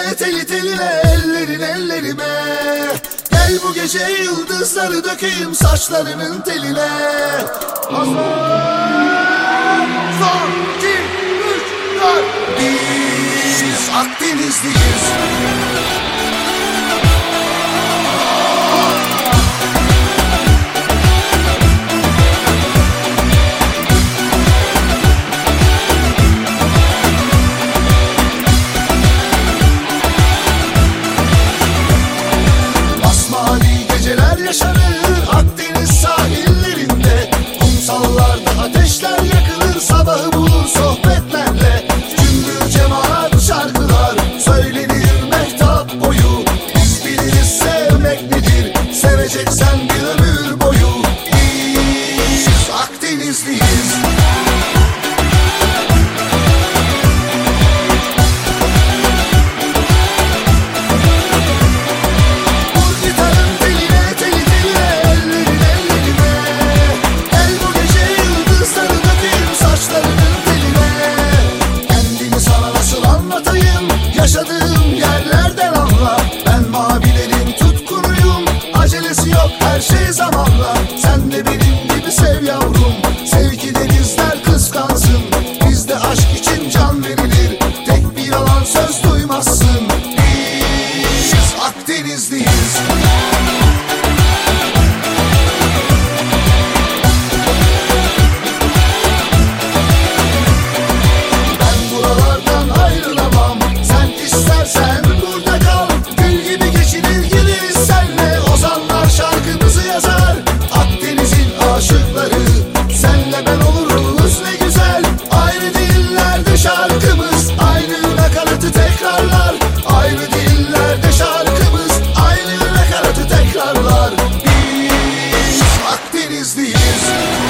teline, teli teline, ellerin ellerime. Gel bu gece yıldızları dökeyim saçlarının teline. Hazır. Son, 2, 3, 4. Biz Akdenizliyiz. Masmavi geceler yaşanır Akdeniz sahillerinde. Kumsallarda ateşler yakılır, sabahı bulur sohbetlerle. Cümbür cemaat şarkılar söylenir mehtap boyu. Biz biliriz sevmek nedir, seveceksen bir ömür boyu. Biz Akdenizliyiz. Yaşadığım yerlerden anla. Ben mavilerin tutkunuyum. Acelesi yok, her şey zamanla. Sen de benim gibi sev yavrum. Sevgi denizler kıskansın. Bizde aşk için can verilir. Tek bir yalan söz duymazsın. Biz Akdenizliyiz. Sen burada kal, gül gibi geçinir gideriz senle. Ozanlar şarkımızı yazar, Akdeniz'in aşıkları. Senle ben oluruz ne güzel, ayrı dillerde şarkımız. Aynı nakaratı tekrarlar, ayrı dillerde şarkımız. Aynı nakaratı tekrarlar. Biz Akdenizliyiz.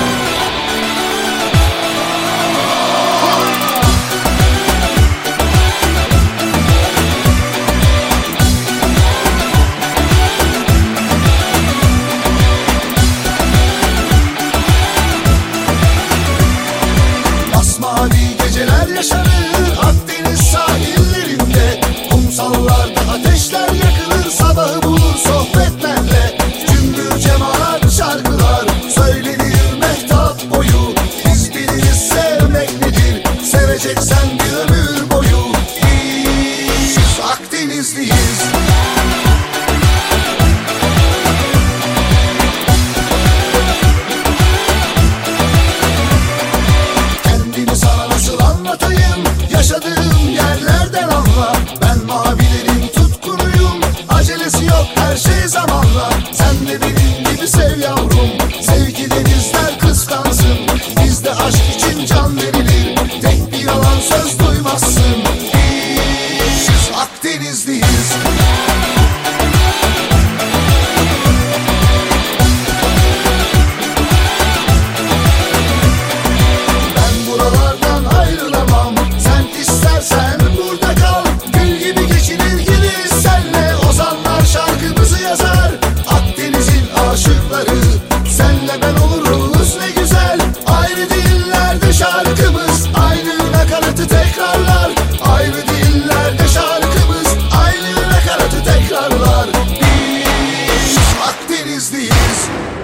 Mavi geceler yaşanır Akdeniz sahillerinde. Kumsallarda ateşler yakılır, sabahı bulur sohbetlerle. Cümbür cemaat şarkılar söylenir mehtap boyu. Biz biliriz sevmek nedir, seveceksen bir ömür boyu. Biz Akdenizliyiz. Yaşadığım yerlerden anla. Ben mavilerin tutkunuyum. Acelesi yok, her şey zamanla. Sen de benim gibi sev yavrum. Sevgi denizler kıskansın. Bizde aşk için can verilir. Tek bir yalan söz duymazsın. Biz Akdenizliyiz. Sen burada kal, gül gibi geçinir gideriz senle. Ozanlar şarkımızı yazar, Akdeniz'in aşıkları. Senle ben oluruz ne güzel, ayrı dillerde şarkımız. Aynı nakaratı tekrarlar, ayrı dillerde şarkımız. Aynı nakaratı tekrarlar. Biz Akdenizliyiz.